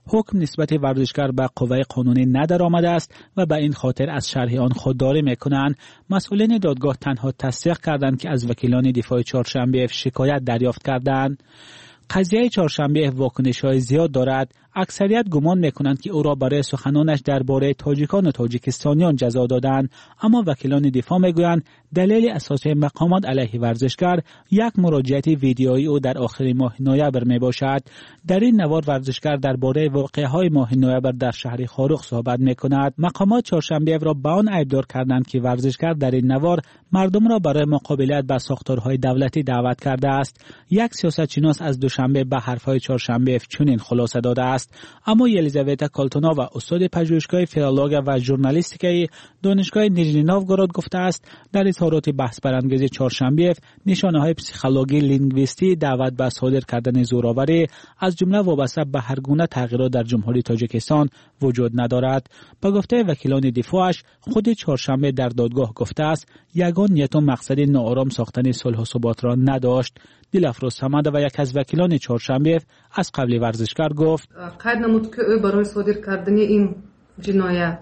حکم نسبت ورزشکار به قوه قانونی ندرآمده است و به این خاطر از شرح آن خودداری میکنند. مسئولین دادگاه تنها تصدیق کردند که از وکیلان دفاع چهارشنبه شکایت دریافت کردند. قضیه چهارشنبه واکنش‌های زیاد دارد. اکثریت گمان میکنند که او را برای سخنانش درباره تاجیکان و تاجیکستانیان جزا دادند، اما وکیلان دفاع میگویند دلیل اساسی مقامات علیه ورزشکار یک مراجعه ویدیویی او در آخر ماه نوامبر میباشد. در این نوار ورزشکار درباره واقعه‌های ماه نوامبر در شهر خاروخ صحبت میکند. مقامات چهارشنبه را به آن ایبدار کردند که ورزشکار در این نوار مردم را برای مقابلت با ساختارهای دولتی دعوت کرده است. یک سیاستشناس از دوشنبه به حرفهای چهارشنبه چنین خلاصه داده است. اما یلیزاوتا کالتونا و استاد پژوهشگاه فیلولوژی و ژورنالیستیکی دانشگاه نیژنی نوگورود گفته است در اظهارات بحث برانگیز چهارشنبه نشانه‌های پسیخولوژی لینگویستی دعوت به صادر کردن زورآوری از جمله وابسته به هر گونه تغییرات در جمهوری تاجیکستان وجود ندارد. با گفته وکیلان دفاعش خود چهارشنبه در دادگاه گفته است یگان نیت و مقصد ناآرام ساختن صلح و ثبات را نداشت. دلافروز حمد و یک از وکیلان چهارشنبه از قبل ورزشکار گفت قید نمود که او برای صادر کردن این جنایت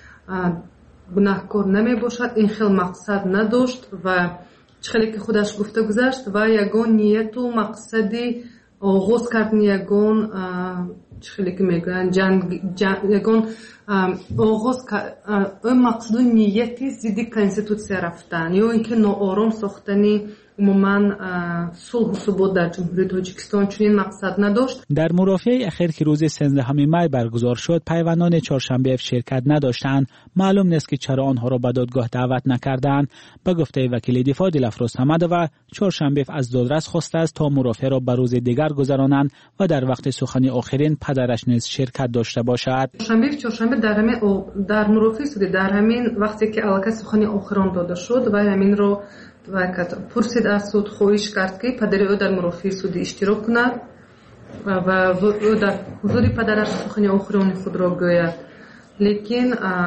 گناهکار نمی باشد، این خیلی مقصد نداشت و چخیلی که خودش گفته گذشت و یگان نیت و مقصدی آغاز کردن یگان چخیلی که میگوین یگان آغاز مقصد و نیتی زیدی کنستیتوسیا رفتن یا اینکه ناآرام ساختنی عموما صلح و ثبات در جمهوری تاجیکستان چنین مقصد نداشت. در مرافعه اخیر که روز 13 می برگزار شد پیوندان چهارشنبه شرکت نداشتند. معلوم نیست که چرا آنها را به دادگاه دعوت نکردند. به گفته وکیل دفاع دلافروز حمد و چهارشنبه از دادرس خواسته است تا مرافعه را به روز دیگر گذرانند و در وقت سخنی آخرین پدرش نیز شرکت داشته باشد. چهارشنبه در مرافعه سودی در همین وقتی که الکی سخنی آخران داده شد و همین رو پرسید از سود خواهش کرد که پدر او در مرافعه سودی اشتراک کند و او در حضور پدرش سخنی آخران خود را گوید، لیکن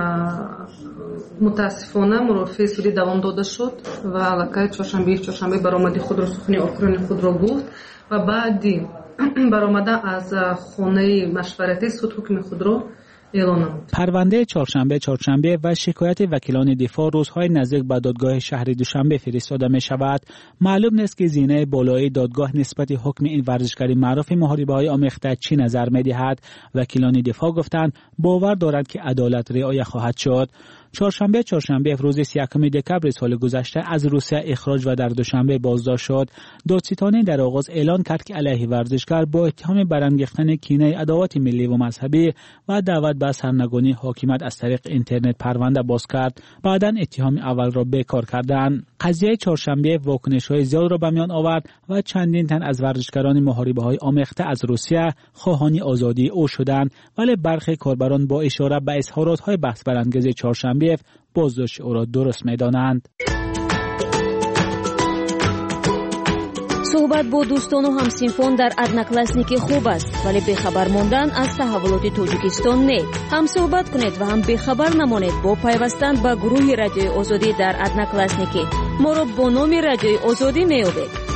متاسفانه مرافعه سودی دوام داده شد و الکی چهارشنبه برآمده خود را سخنی آخران خود را گفت و بعدی برآمده از خانه مشورتی سود حکم خود را پرونده چهارشنبه و شکایت وکیلان دفاع روزهای نزدیک به دادگاه شهر دوشنبه فرستاده می شود. معلوم نیست که زینه بالای دادگاه نسبت حکم این ورزشکاری معروف محاربه‌های آمیخته چی نظر می دهد. وکیلان دفاع گفتند باور دارند که عدالت رعایت خواهد شد. چهارشنبه روز 31 دکمبر سال گذشته از روسیه اخراج و در دوشنبه بازداشت شد. دادستانی در آغاز اعلان کرد که علیه ورزشکار با اتهام برانگیختن کینه عداوت ملی و مذهبی و دعوت به سرنگونی حاکمیت از طریق اینترنت پرونده باز کرد. بعداً اتهام اول را بیکار کردند. قضیه چهارشنبه واکنش‌های زیاد را به میان آورد و چندین تن از ورزشکاران محاربه‌های آمیخته از روسیه خواهان آزادی او شدند، ولی برخی کاربران با اشاره به اظهارات‌های بحث برانگیز چهارشنبه بازداشت او را درست می‌دانند. صحبت با دوستان و همسینفان در ادناکلاسنیکی خوب است، ولی بخبر ماندن از تحولات تاجیکستان نه. هم صحبت کنید و هم بخبر نمانید با پیوستن به گروه رادیوی آزادی در ادناکلاسنیکی. ما را با نام رادیوی آزادی میابید.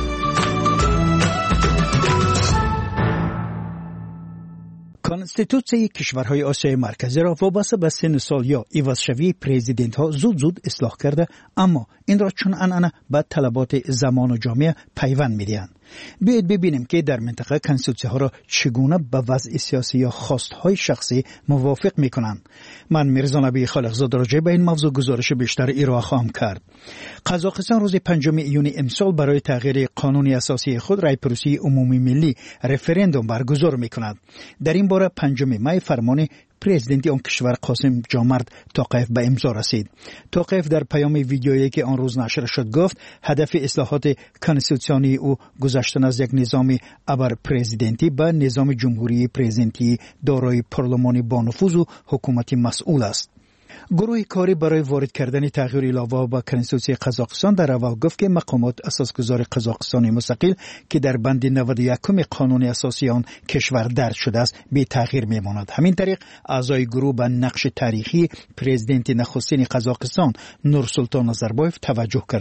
کنستیتوسیای کشورهای آسیای مرکزی را وابسته به سن سال یا عوضشوی پرزیدنت ها زود اصلاح کرده، اما این را چون عنعنه به طلبات زمان و جامعه پیوند می‌دهند. بیایید ببینیم که در منطقه کنستیتوسی ها را چگونه به وضع سیاسی یا خواستهای شخصی موافق میکنند. من میرزا نبی خالقزاده راجع به این موضوع گزارش بیشتر ارائه خواهم کرد. قزاقستان روز 5 ایون امسال برای تغییر قانون اساسی خود رای‌پرسی عمومی ملی رفراندوم برگزار میکند. در این باره 5 می فرمان پرزیدنت آن کشور قاسم جامرد توقیف به امضا رسید. توقیف در پیام ویدیویی که آن روز نشر شد گفت هدف اصلاحات کنستیتوسیونی او گذشتن از یک نظام ابر پرزیدنتی به نظام جمهوری پرزیدنتی دارای پارلمانی با نفوذ و حکومتی مسئول است. گروه کاری برای وارد کردن تغییر علاوه به کنستیتوسی قزاقستان در اول گفت که مقامات اساسگذار قزاقستان مستقل که در بند 91 قانون اساسی آن کشور درج شده است به تغییر میماند. همین طریق اعضای گروه به نقش تاریخی پرزیدنت نخستین قزاقستان نورسولطان نظربایف توجه کردند.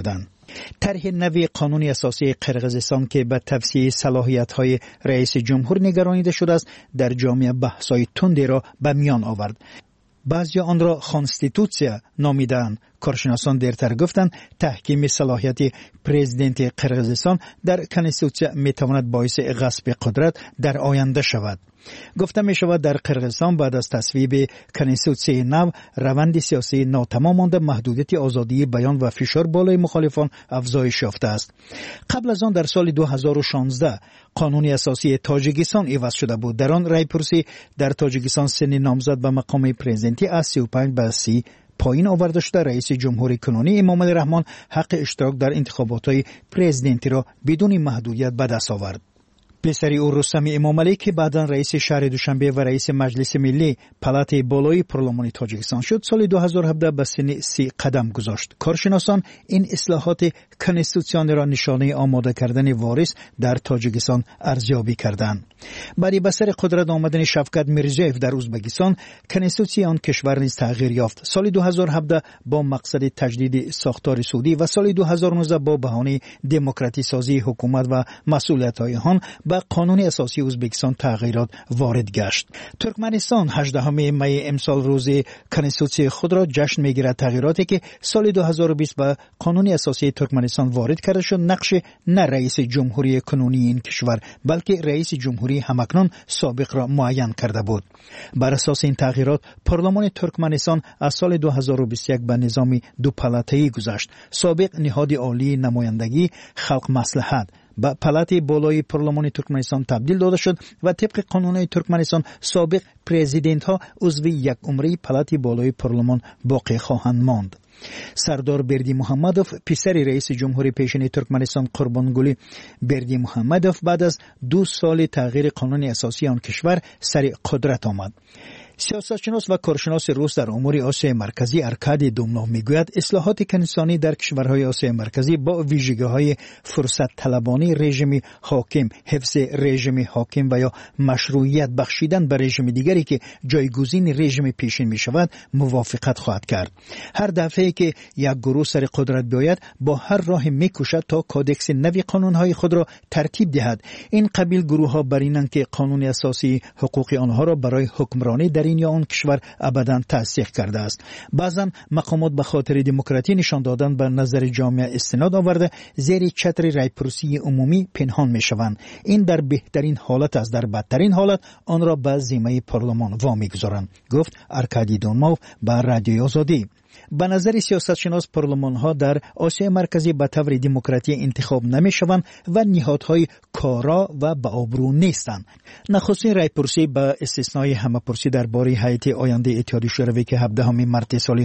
طرح نوی قانون اساسی قرقیزستان که به توسعه صلاحیت‌های رئیس جمهور نگرانیده شده است در جامعه بحث‌های تندی را به میان آورد. بعضی آن را کانستیتوسیا نامیدند. کارشناسان دیرتر گفتند تحکیم صلاحیت پرزیدنت قرقیزستان در کانستیتوسیا میتواند باعث غصب قدرت در آینده شود. گفته می شود در قرقیزستان بعد از تصویب کانستیتوسیای نو روند سیاسی ناتمام مانده، محدودیت آزادی بیان و فشار بالای مخالفان افزایش یافته است. قبل از آن در سال 2016 قانون اساسی تاجیکستان عوض شده بود. در آن رایپرسی در تاجیکستان سن نامزد به مقام پرزیدنتی از 35 به 30 پایین آورده شده. رئیس جمهوری کنونی امامعلی رحمان حق اشتراک در انتخابات پرزیدنتی را بدون محدودیت به دست آورد. پسری او رستم امامعلی که بعداً رئیس شهر دوشنبه و رئیس مجلس ملی پالات بالای پارلمان تاجیکستان شد، سال 2017 به سن 30 قدم گذاشت. کارشناسان این اصلاحات کانستیتوسیون را نشانه آماده کردن وارث در تاجیکستان ارزیابی کردند. بعد به سر قدرت آمدن شفقت میرزیوف در ازبکستان، کانستیتوسیون کشور نیز تغییر یافت. سال 2017 با مقصد تجدید ساختار سعودی و سال 2019 با بهانه دموکراتی سازی حکومت و مسئولیت‌های آن به قانون اساسی ازبکستان تغییرات وارد گشت. ترکمنستان 18 می امسال روز کانستیتوسی خود را جشن میگیرد. تغییراتی که سال 2020 به قانون اساسی ترکمنستان وارد کرده شد نقش نه رئیس جمهوری کنونی این کشور بلکه رئیس جمهوری همکنون سابق را معین کرده بود. بر اساس این تغییرات پارلمان ترکمنستان از سال 2021 به نظام دو پالاته‌ای گذشت. سابق نهاد عالی نمایندگی خلق مصلحت به پالات بالای پارلمان ترکمنستان تبدیل داده شد و طبق قانون ترکمنستان سابق پرزیدنت ها عضو یک عمره پالات بالای پارلمان باقی خواهند ماند. سردار بردی محمدوف پسر رئیس جمهوری پیشین ترکمنستان قربانگلی بردی محمدوف بعد از 2 سال تغییر قانون اساسی آن کشور سر قدرت آمد. سیاستشناس و کارشناس روس در امور آسیا مرکزی ارکادی دومنوف میگوید اصلاحات کنستانی در کشورهای آسیا مرکزی با ویژگی‌های فرصت طلبانه رژیم حاکم، حفظ رژیم حاکم و یا مشروعیت بخشیدن به رژیم دیگری که جایگزین رژیم پیشین می شود موافقت خواهد کرد. هر دفعه که یک گروه سر قدرت بیاید با هر راه میکوشد تا کادکس نوی قانونهای خود را ترتیب دهد. این قبیل گروه ها برینند که قانون اساسی حقوق آنها را برای حکمرانی در این یا آن کشور ابداً تصدیق کرده است. بعضا مقامات به خاطر دموکراسی نشان دادن به نظر جامعه استناد آورده زیر چتر رایپرسی عمومی پنهان می شوند. این در بهترین حالت است، در بدترین حالت آن را به ذمه پارلمان وامی گذارند، گفت ارکادی دونموف به رادیوی آزادی. به نظر سیاستشناس پارلمان ها در آسیا مرکزی به طور دموکراتی انتخاب نمی شوند و نهادهای کارا و به آبرو نیستند. نخستین رایپرسی به استثنای همه‌پرسی درباره هیئت آینده اتحادیه شوروی که 17 مارس سال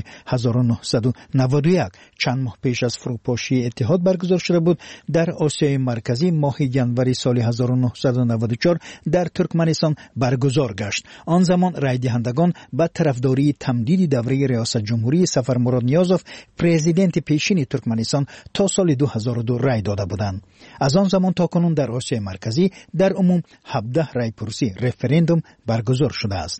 1991 چند ماه پیش از فروپاشی اتحاد برگزار شده بود، در آسیا مرکزی ماه ژانویه سال 1994 در ترکمنستان برگزار گشت. آن زمان رای دهندگان به طرفداری تمدید دوره ریاست جمهوری سفرمراد نیازوف پرزیدنت پیشین ترکمنستان تا سال 2002 رای داده بودند. از آن زمان تا کنون در آسیا مرکزی در عموم 17 رایپرسی رفراندوم برگزار شده است.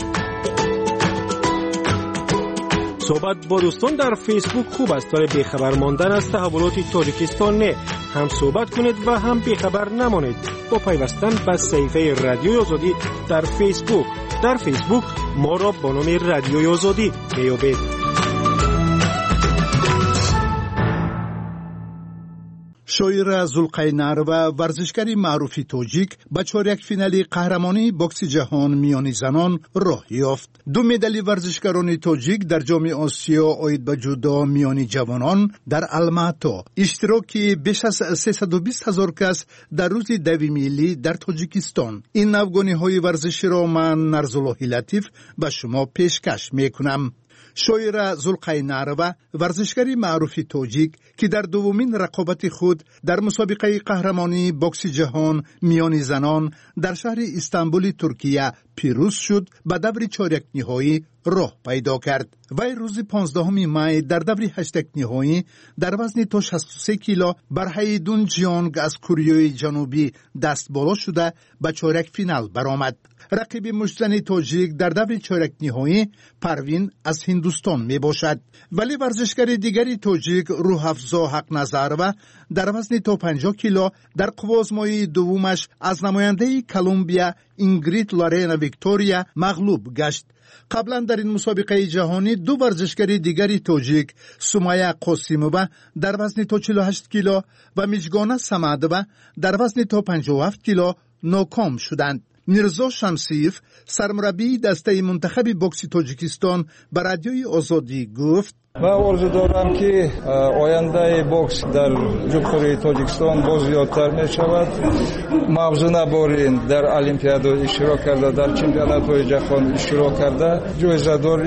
صحبت با دوستان در فیسبوک خوب است، ولی بیخبر ماندن از تحولات تاجیکستان نه. هم صحبت کنید و هم بیخبر نمانید با پیوستن به صفحه رادیوی آزادی در فیسبوک. در فیسبوک ما را با نام رادیوی آزادی میابید. شویر زلقینر و ورزشکاری معروف تاجیک به چهارک فینال قهرمانی بوکس جهان میان زنان راه یافت. 2 مدال ورزشکاران تاجیک در جام آسیا عاید به جودو میان جوانان در الماتا اشتراکی بیش از 320,000 کس در روز 2 میلی در تاجیکستان. این نوگانی‌های ورزشی را من نرزالله لطیف به شما پیشکش میکنم. شویر زلقینر و ورزشکاری معروف تاجیک که در دومین رقابت خود در مسابقه قهرمانی بوکس جهان میان زنان در شهر استانبول ترکیه پیروز شد به دور چهارک نهایی راه پیدا کرد. وی روز 15 می در دور هشتک نهایی در وزن تا 63 کیلو بر هیدون جیانگ از کره جنوبی دست بالا شده به چهارک فینال برآمد. رقیب مشتزن تاجیک در دور چهارک نهایی پروین از هندوستان می باشد. ولی ورزشکار دیگری تاجیک روح‌افزا حق‌نظرova در وزن تا 50 کیلو در قوازمایی دومش از نماینده کلمبیا اینگرید لارینا ویکتوریا مغلوب گشت. قبلا در این مسابقه جهانی دو ورزشکار دیگری تاجیک سومایا قاسیمووا در وزن تا 48 کیلو و میجگانا سمادووا در وزن تا 57 کیلو ناکام شدند. میرزا شمسیف سرمربی دسته منتخب بوکس تاجیکستان به رادیوی آزادی گفت: من آرزو دارم که آینده بوکس در جمهوری تاجیکستان باز زیادتر می شود. موضوع نبارین در المپیاد اشتراک کرده، در چمپیونات جهان اشتراک کرده، جایزه دار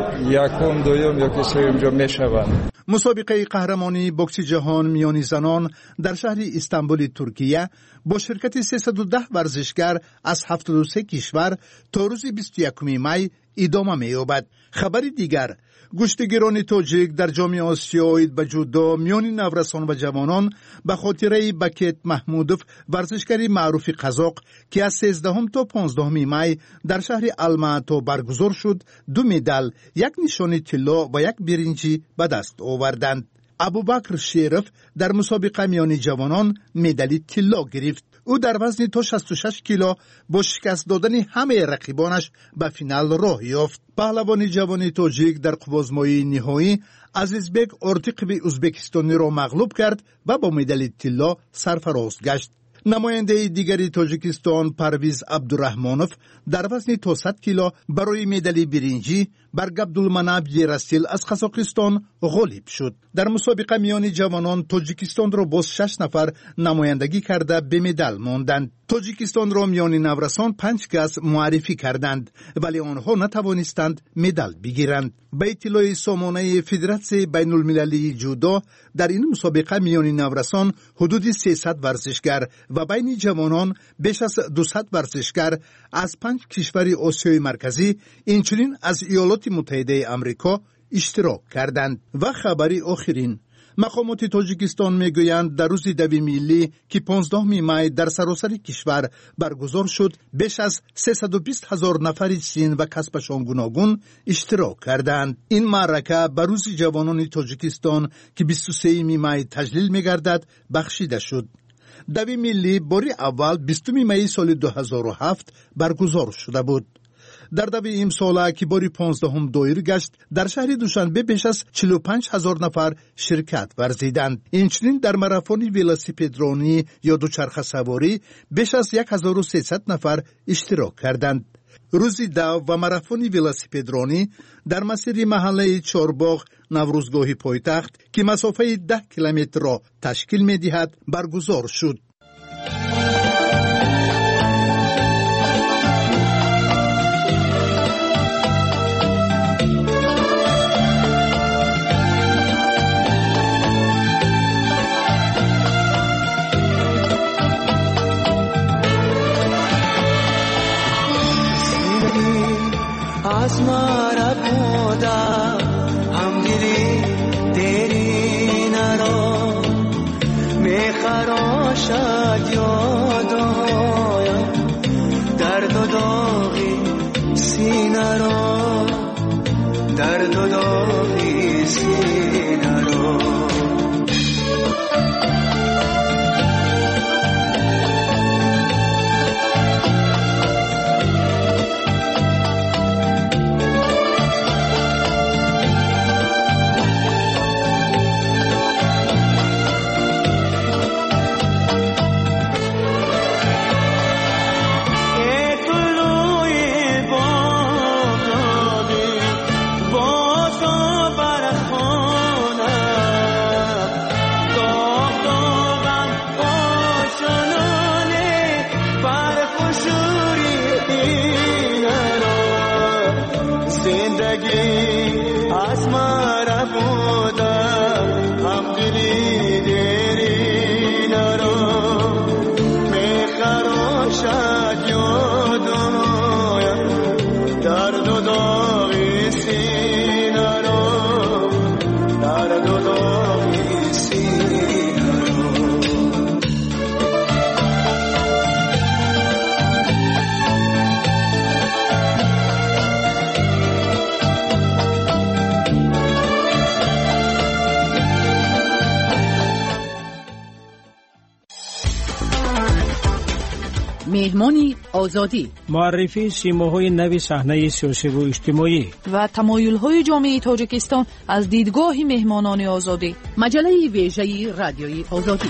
یکم، دوم یا سوم جا می شوند. مسابقه قهرمانی بوکس جهان میانی زنان در شهر استانبول ترکیه با شرکت 310 ورزشکار از 73 کشور تا روز 21 می ادامه می‌یابد. خبری دیگر: گشتگیران تاجیک در جام آسیا به جودو میان نورسان و جوانان به خاطره بکت محمودوف ورزشکاری معروف قزاق که از 13 تا 15 می در شهر الماتا برگزار شد 2 مدال، 1 نشان طلا و 1 برنجی به دست آوردند. ابوبکر شریف در مسابقه میان جوانان مدال طلا گرفت. او در وزن تا 66 کیلو با شکست دادن همه رقیبانش به فینال راه یافت. پهلوان جوان تاجیک در قوازمایی نهایی عزیزبک ارتقی ازبکستانی را مغلوب کرد و با مدال طلا سرفراز گشت. نماینده دیگری تاجیکستان پرویز عبدالرحمانوف در وزن تا 100 کیلو برای مدال برنجی بر عبدالمناب یرسیل از قزاقستان غالب شد. در مسابقه میان جوانان تاجیکستان را باز 6 نفر نمایندگی کرده به مدال ماندند. تاجیکستان را میان نورسان 5 کس معرفی کردند ولی آنها نتوانستند مدال بگیرند. به اطلاع سامانه فدراسیون بین المللی جودو در این مسابقه میان نورسان حدود 300 ورزشکار و بین جوانان بیش از 200 ورزشکار از 5 کشور آسیای مرکزی اینچنین از ایالات متحده آمریکا اشتراک کردند. و خبری آخرین: مقامات تاجیکستان میگویند در روز دوی ملی که 15 می در سراسر کشور برگزار شد بیش از 320,000 نفر سین و کسبشان گوناگون اشتراک کردند. این معرکه به روز جوانان تاجیکستان که 23 می تجلیل میگردد بخشیده شد. دوی ملی باری اول 20 می سال 2007 برگزار شده بود. در دوی امساله که باری 15 دایر گشت در شهر دوشنبه بیش از 45,000 نفر شرکت ورزیدند. اینچنین در ماراتون ولاسیپدرانی یا دوچرخه سواری بیش از 1300 نفر اشتراک کردند. روزی دو و ماراتون ولاسیپدرانی در مسیر محله چارباغ نوروزگاه پایتخت که مسافه 10 کیلومتر را تشکیل می‌دهد برگزار شد. आसमारा खुदा हम दिली तेरी नरो मैं खरोशा यादो दर्द दोगी सीनारो दर्द दोगी सीनारो आसमारा खुदा हम दिली तेरी नरो मैं खरोशा यादो مهمانی آزادی، معرفی سیماهای نوی صحنه سیاسی و اجتماعی و تمایل‌های جامعه تاجیکستان از دیدگاه مهمانان آزادی. مجله ویژه رادیوی آزادی.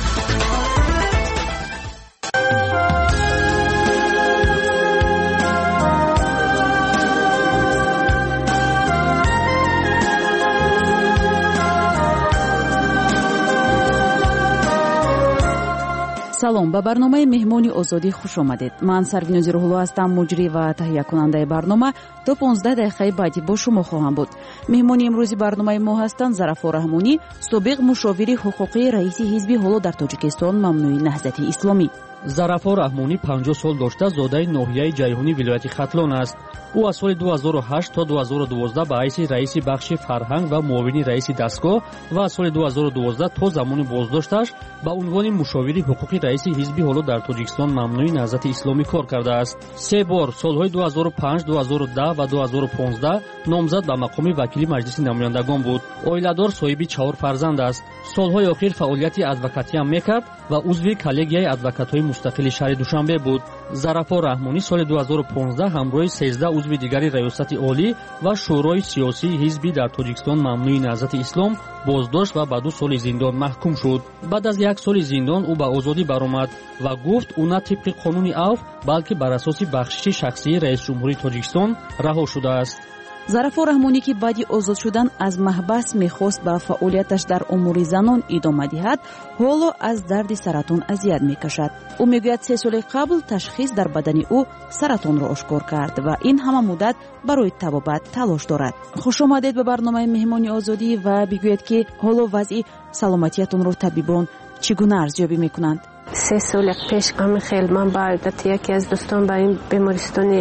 салом, ба барномаи меҳмони озодӣ хуш омадед. ман сарвинози рӯҳулло ҳастам, муҷрӣ ва таҳиякунандаи барнома. то 15 дақиқаи баъди бо шумо хоҳам буд. меҳмони имрӯзи барномаи мо ҳастанд Зарафор Раҳмонӣ, собиқ мушовири ҳуқуқии раиси ҳизби ҳоло дар Тоҷикистон мамнӯи Наҳзати Исломӣ. Зарафор Раҳмонӣ 50 сол дошта зодаи ноҳияи Ҷайҳунӣ вилояти Хатлон аст. ӯ аз соли 2008 то 2012 ба ҳайси раиси бахши фарҳанг ва муовини раиси дастгоҳ ва аз соли 2012 то замони боздошташ ба унвони мушовири ҳуқуқи раиси ҳизби ҳоло дар Тоҷикистон мамнӯи Наҳзати Исломӣ кор кардааст. 3 бор солҳои 2005, 2010 ва 2015 номзад ба мақоми вакили маҷлиси намояндагон буд. Оиладор, соҳиби 4 фарзанд аст. Солҳои охир фаъолияти адвокатиам мекард ва узви коллегияи адвокатҳои мустақили шаҳри Душанбе буд. Зарафор Раҳмонӣ соли 2015 ҳамроҳи 13 узви дигари раёсати олӣ ва шӯрои сиёсии ҳизби дар Тоҷикистон мамнӯи Наҳзати Ислом боздошт ва ба 2 соли зиндон маҳкум шуд. баъд аз 1 соли зиндон ӯ ба озодӣ баромад ва гуфт ӯ на тибқи қонуни авф, балки бар асоси бахшиши шахсии раисҷумҳурии Тоҷикистон раҳо шудааст. Зарафор Раҳмонӣ ки баъди озод шудан аз маҳбас мехост ба фаъолияташ дар умури занон идома диҳад, ҳоло аз дарди саратон азият мекашад. ӯ мегӯяд 3 соли қабл ташхис дар бадани ӯ саратонро ошкор кард ва ин ҳама муддат барои табобат талош дорад. хушомадед ба барномаи меҳмони озодӣ ва бигӯед ки ҳоло вазъи саломатиятонро табибон чӣ гуна арзёбӣ мекунанд? 3 соли пеш амихел ман ба одати яке аз дӯстон ба ин бемористони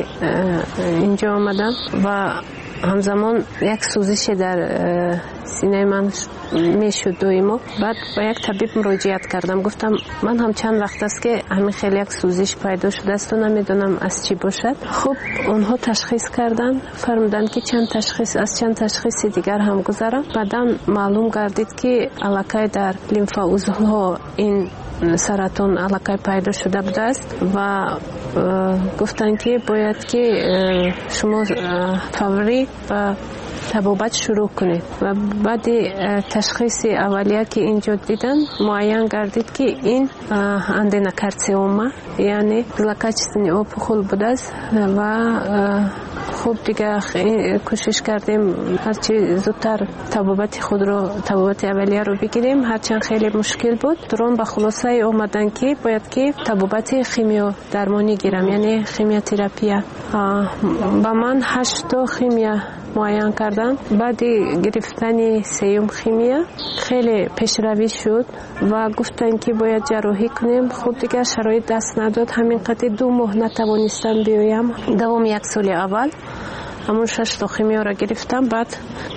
инҷо омадам ва ҳамзамон як сӯзише дар синаи ман мешуд доимо. баъд ба як табиб муроҷиат кардам, гуфтам ман ҳам чанд вақт аст ки ҳамин хел як сӯзиш пайдо шудаасту намедонам аз чӣ бошад. хуб онҳо ташхис карданд, фармуданд ки аз чанд ташхиси дигар ҳам гузарам. баъдан маълум гардид ки аллакай дар лимфаузлҳо ин саратон аллакай пайдо шуда будааст ва гуфтанд ки бояд ки шумо фаврӣ ба табобат шурӯъ кунед. ва баъди ташхиси аввалия ки инҷо дидан муайян гардид ки ин аденокарциома, яъне злокачественный опухол будааст ва хуб дигар кӯшиш кардем ҳарчи зудтар табобати аввалияро бигирем, ҳарчанд хеле мушкил буд. турон ба хулосае омадан ки бояд ки табобати химиодармонӣ гирам, яъне химиотерапия. ба ман 8 химия муайян кардан. баъди гирифтани 3 химия хеле пешравӣ шуд ва гуфтанд ки бояд ҷарроҳӣ кунем. хуб дигар шароит даст надод, ҳамин қадри 2 моҳ натавонистам биёям. давоми 1 соли аввал ҳамон 6 химиёро гирифтам, баъд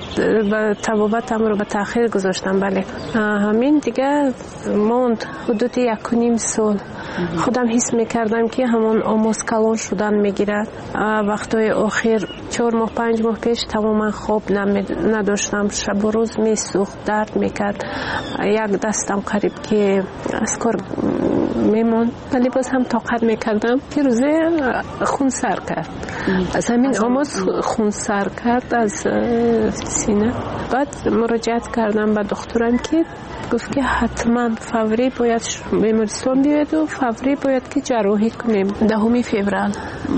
табобатамро ба таъхир гузоштам. бале ҳамин дигар монд ҳудуди 1.5 сол. худам ҳис мекардам ки ҳамон омоз калон шудан мегирад. вақтҳои охир 4 моҳ 5 моҳ пеш тамоман хоб надоштам, шабу рӯз месӯхт, дард мекард. як дастам қариб ки аз кор мемонд, вале боз ҳам тоқат мекардам ки рӯзе хунсар кард. аз ҳамин омоз хунсар кард аз сина. баъд муроҷиат кардам ба духтурам ки гуфт ки ҳатман фаврӣ бояд бемористон биёеду фаврӣ бояд ки ҷарроҳӣ кунем. 10 феврал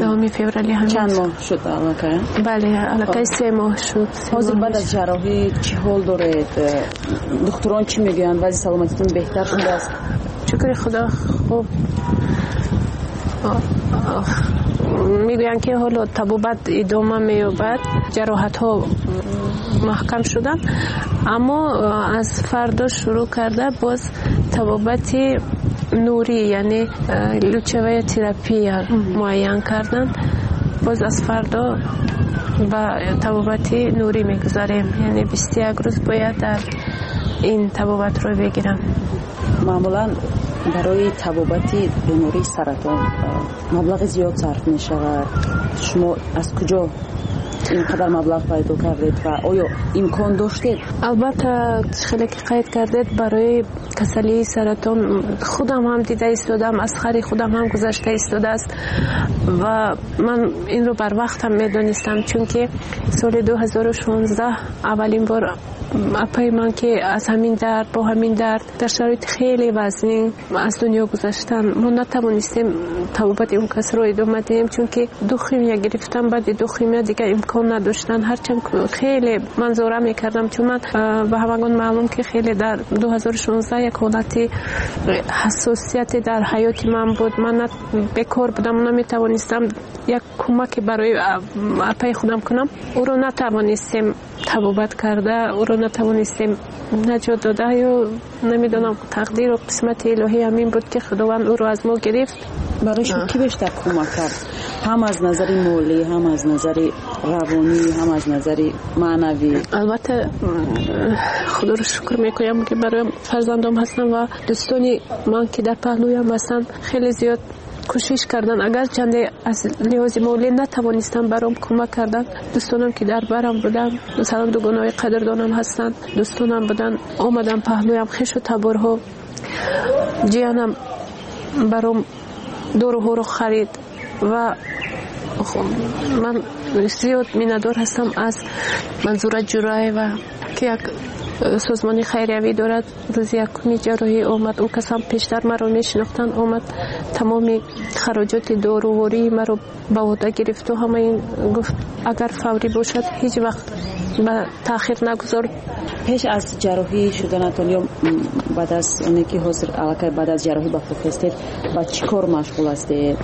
чанд моҳ шуд аллакай? бале аллакай 3 моҳ шуд. ҳозир баъд аз ҷарроҳӣ чӣ ҳол доред? духтурон чӣ мегӯянд? вазъи саломатитон беҳтар шудааст? шукри худо хуб мегӯянд ки ҳоло табобат идома меёбад, ҷароҳатҳо маҳкам шуданд, аммо аз фардо шурӯъ карда боз табобати нурӣ, яъне лучевая терапия муайян карданд. боз аз фардо ба табобати нурӣ мегузарем, яъне 21 рӯз бояд дар ин табобатро бигирам. маъмулан барои табобати бемории саратон маблағи зиёд сарф мешавад. шумо аз куҷо اینقدر مبلغ پیدا کردید و آیا امکان داشتید؟ البته خیلی که قید کردید برای کسلی سرطان خودم هم دیده ایستادم، از خری خودم هم گذشته ایستاده است و من این رو بر وقت هم میدونستم، چون که سال 2016 اولین بار اپای من که از همین درد با همین درد در شرایط خیلی وزنی از دنیا گذشتن، ما نتوانستیم توبت اون کس رو ادامه دهیم، چون که دو خیمیا گرفتم، بعد دو خیمیا دیگه امکان نداشتن. هرچند خیلی منظوره میکردم، چون من به همگان معلوم که خیلی در 2016 یک حالت حساسیت در حیات من بود، من بیکار بودم، نمیتوانستم یک کمک برای اپای خودم کنم، او رو نتوانستیم توبت کرده، او رو نتوانستیم نجات داده، یا نمیدونم تقدیر و قسمت الهی همین بود که خداوند او رو از ما گرفت. برای شما کی بیشتر کمک کرد؟ هم از نظر مالی، هم از نظر روانی، هم از نظر معنوی؟ البته خدا رو شکر میکنم که برای فرزندام هستم و دوستانی من که در پهلویم هستن خیلی زیاد کوشش کردن، اگر چنده از لحاظ مالی نتوانستم برام کمک کردن. دوستانم که در برم بودن، مثلا دوگانای قدردانم هستن، دوستانم بودن آمدن پهلویم، خش و تبرها، جیانم برام دورو رو خرید و من زیاد میندار هستم از منظور جرای و که یک سازمانی خیریوی دارد. روز یکمی جراحی آمد، او کس هم پیشتر مرا میشناختن، آمد تمامی خراجات دارووری مرا به عهده گرفت و همه این گفت اگر فوری باشد هیچ وقت به تاخیر نگذار. پیش از جراحی شدنتون یا بعد از اینه که حاضر علاقه بعد از جراحی با خود هستید با چی کار مشغول هستید؟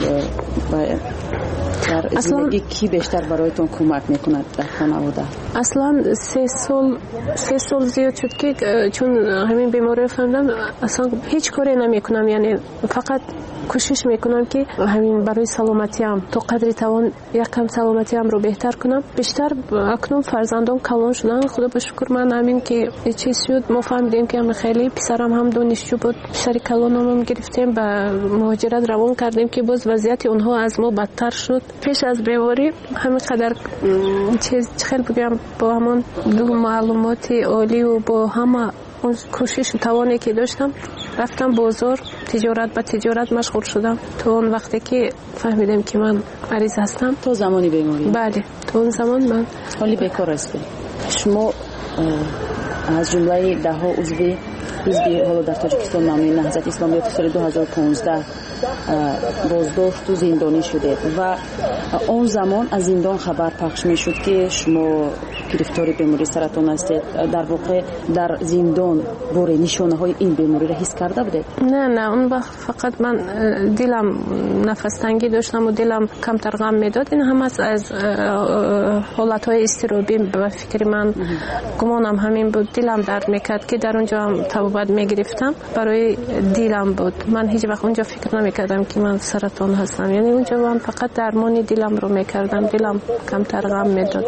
در زندگی کی بیشتر برایتون کمک میکند در خانواده؟ اصلا 3 سال زیاد شد که چون همین بیماری فهمیدم اصلا هیچ کاری نمیکنم، یعنی فقط کوشش میکنم که همین برای سلامتیم تا قدری توان یکم سلامتیم رو بهتر کنم. بیشتر اکنون فرزندان کلان شدن، خدا به شکر. من همین که چیز شد ما فهمیدیم که هم خیلی پسرم هم دانشجو بود، پسر کلانم هم گرفتیم به مهاجرت روان کردیم که باز وضعیت اونها از ما بدتر شد. پیش از بیماری همین قدر چیز خیلی بگم با همون دو معلومات عالی و با همه اون کوشش و توانی که داشتم رفتم بازار، تجارت به تجارت مشغول شدم تا اون وقتی که فهمیدم که من مریض هستم. تو زمانی بیماری؟ بله، تو اون زمان من حالی بیکار هستم. شما از جمله 10 عضو حزب حالا در تاجیکستان نامی نهضت اسلامی سال 2015 بازداشت و زندانی شده و اون زمان از زندان خبر پخش می شد که شما گرفتار بیماری سرطان هستید. در واقع در زندان باره نشانه های این بیماری را حس کرده بودید؟ نه اون وقت فقط من دلم نفس تنگی داشتم و دلم کمتر غم میداد. این هم از حالت های اضطرابی به فکر من گمانم همین بود. دلم درد میکرد که در اونجا هم توبت میگرفتم، برای دلم بود. من هیچ وقت اونجا فکر نمیکردم که من سرطان هستم، یعنی اونجا من فقط درمانی دلم رو میکردم، دلم کمتر غم میداد.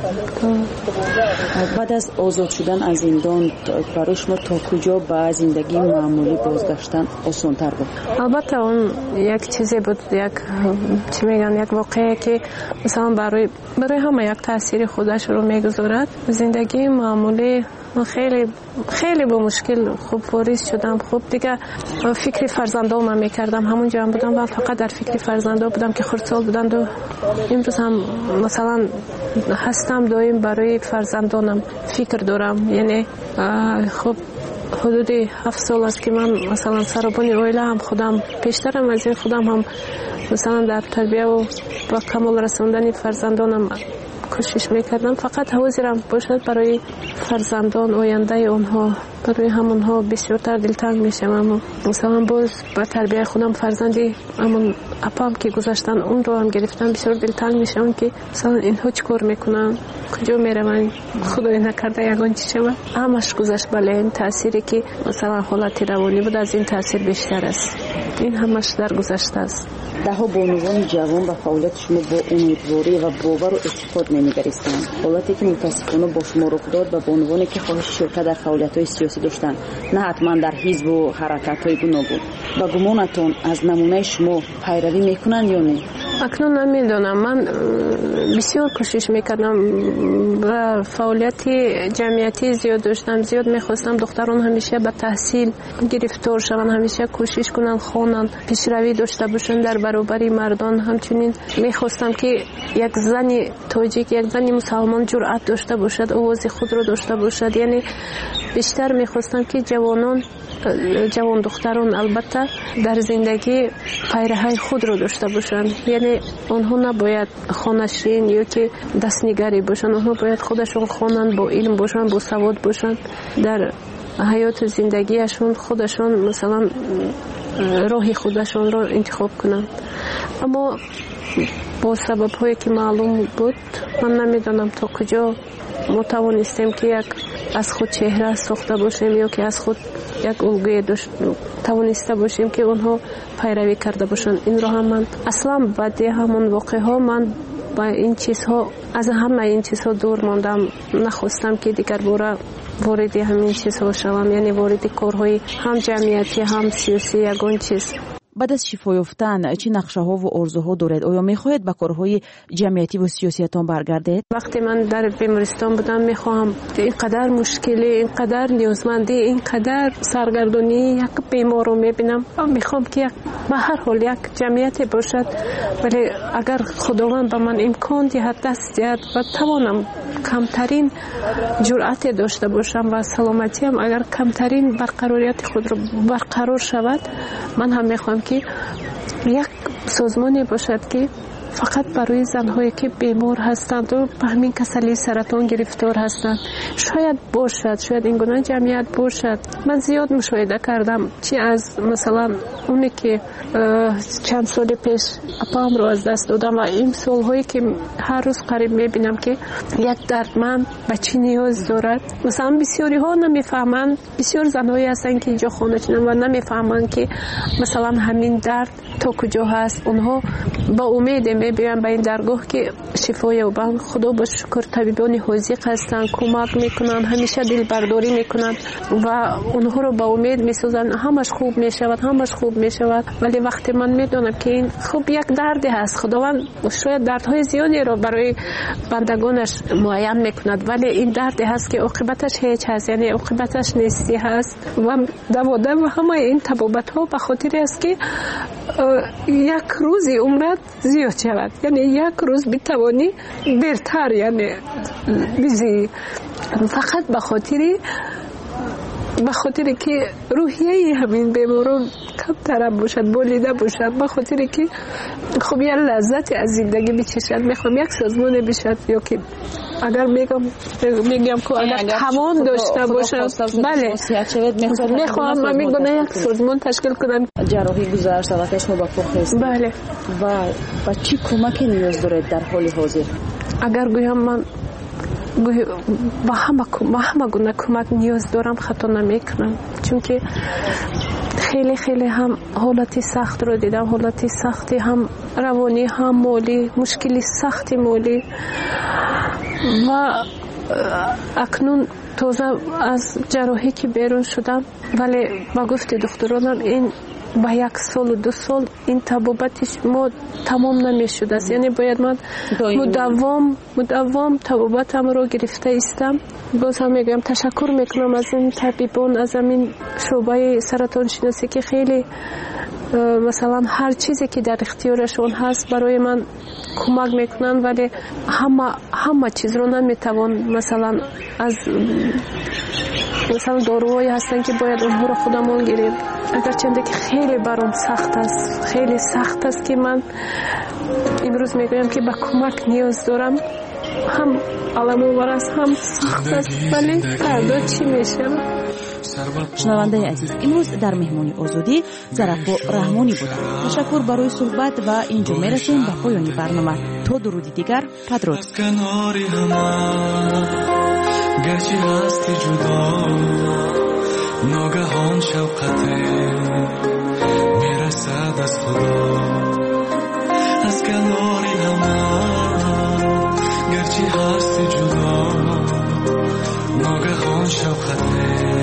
بعد از آزاد شدن از زندان برای شما تا کجا به زندگی معمولی بازگشتن آسان‌تر بود؟ البته اون یک چیزی بود، یک چی میگن، یک واقعه که مثلا برای همه یک تاثیر خودش رو میگذارد. زندگی معمولی من خیلی با مشکل خوب واریز شدم. خوب دیگه فکر فرزندام میکردم، همونجا هم بودم و فقط در فکر فرزندام بودم که خردسال بودند و امروز هم مثلا هستم دایم برای فرزندانم فکر دارم. یعنی خب حدود 7 سال است که من مثلا سربانی اویله هم خودم پیشترم از این خودم هم مثلا در تربیه و با کمال رسوندن فرزندانم کوشش میکردم. فقط حاضرم باشد برای فرزندان، آینده اونها، برای همونها بسیارتر دلتنگ میشم. اما مثلا باز با تربیه خودم فرزندی همون اپام که گذاشتن اون رو هم گرفتم، بسیار دلتنگ میشم که مثلا اینها چی کار میکنن، کجا میرن، خدای نکرده یگان چی شود. همش گذشت. بله، این تأثیری که مثلا حالت روانی بود از این تأثیر بیشتر است. این همش در گذشته است. دهها بانوان جوان و فعالیت شما با امیدواری و باور و اعتقاد نمیگریستند، حالتی که متاسفانه با شما رخ داد و بانوانی که خواهش شرکت در فعالیت‌های سیاسی داشتند، نه حتما در حزب و حرکت‌های گوناگون. با گمانتون از نمونه شما پیروی میکنند یا نه؟ اکنون نمیدونم. من بسیار کوشش میکردم و فعالیت جمعیتی زیاد داشتم. زیاد میخواستم دختران همیشه به تحصیل گرفتار شوند، همیشه کوشش کنن خوانن، پیشروی داشته باشن در برابر مردان. همچنین میخواستم که یک زن تاجیک، یک زن مسلمان جرأت داشته باشد، آواز خود را داشته باشد. یعنی بیشتر میخواستم که جوان دختران البته در زندگی پیرهی خود را داشته باشند. یعنی آنها نباید خانشین یا که دستنگری باشند، آنها باید خودشون خوانند، با علم باشند، با سواد باشند، در حیات زندگیشون خودشون مثلا راه خودشون را انتخاب کنند. اما با سبب هایی که معلوم بود، من نمیدانم تا کجا ما توانستیم که یک از خود چهره ساخته باشیم یا که از خود یک الگوی توانسته باشیم که اونها پیروی کرده باشن. این را هم من اصلا بعد همون واقع ها من با این چیزها، از همه این چیزها دور ماندم. نخواستم که دیگر باره وارد همین چیزها شوم، یعنی وارد کارهای هم جمعیتی هم سیاسی یگان چیز. بعد از شفا یافتن چه نقشه‌ها و آرزوها دارید؟ آیا می‌خواهید به کارهای جمعیتی و سیاسیتان برگردید؟ وقتی من در بیمارستان بودم می‌خواهم اینقدر مشکلی، اینقدر نیازمندی، اینقدر سرگردانی یک بیمار رو می‌بینم. می‌خوام که به هر حال یک جمعیتی باشد، ولی اگر خداوند به من امکان دهد، دست دهد و توانم کمترین جرأت داشته باشم و سلامتیم اگر کمترین برقراریت خود رو برقرار شود، من هم می‌خوام که یک سازمانی باشد که فقط برای زنهایی که بیمار هستند و به همین کسلی سرطان گرفتار هستند شاید باشد، شاید این گونه جمعیت باشد. من زیاد مشاهده کردم چی از مثلا اونی که چند سال پیش اپام رو از دست دادم و این سالهایی که هر روز قریب میبینم که یک دردمند به چی نیاز دارد. مثلا بسیاری ها نمیفهمند، بسیار زنهایی هستند که اینجا خانه چنن و نمیفهمند که مثلا همین درد تا کجا هست. اونها با امید میبینن به این درگاه که شفا یابند. خدا با شکر طبیبان حاذق هستند، کمک میکنن، همیشه دل برداری میکنن و اونها رو با امید میسازن همش خوب میشود، همش خوب میشود. ولی وقتی من میدونم که این خوب یک دردی هست، خداوند شاید دردهای زیادی رو برای بندگانش معین میکند، ولی این دردی هست که عاقبتش هیچ هست، یعنی عاقبتش نیستی هست و دوادم و همه این تبابت ها به خاطر است که یک روزی عمرت زیاد شود، یعنی یک روز بتوانی برتر یعنی بیزی، فقط به خاطر که روحیه همین بیماران کمتر باشد، بولیده باشد، به خاطر که خب یه لذت از زندگی بچشد. میخوام یک سازمان بشد یا که اگر میگم که اگر توان داشته باشد، بله میخوام من میگم یک سازمان تشکیل کنم. جراحی گذشته و شما با فوق هست. بله. و چی کمکی نیاز دارید در حال حاضر؟ اگر گویم من با همه گونه کمک نیاز دارم خطا نمیکنم، چون که خیلی خیلی هم حالتی سخت رو دیدم، حالتی سختی هم روانی هم مالی، مشکلی سختی مالی و اکنون تازه از جراحی که بیرون شدم، ولی با گفت دکترانم این با 1 سال و 2 سال این تبابتش ما تمام نمیشد است، یعنی باید من مداوم تبابتم رو گرفته استم. باز هم میگم تشکر میکنم از این طبیبان، از این شعبه سرطان شناسی که خیلی مثلا هر چیزی که در اختیارشون هست برای من کمک میکنن، ولی همه چیز رو نمیتوان مثلا از مثلا داروهایی هستن که باید اونها رو خودمون گیریم. اگرچه که خیلی برام سخت است، خیلی سخت است که من امروز میگویم که به کمک نیاز دارم، هم علم آور است هم سخت است، ولی فردا چی میشه؟ شنونده عزیز، امروز در مهمانی آزادی زرافا رحمانی بود. تشکر برای صحبت و اینجا میرسیم به پایان برنامه. تا درودی دیگر، بدرود. گرچه هستی جدا ناگهان شوقت میرسد از خدا از کنار همه. گرچه هستی جدا ناگهان شوقت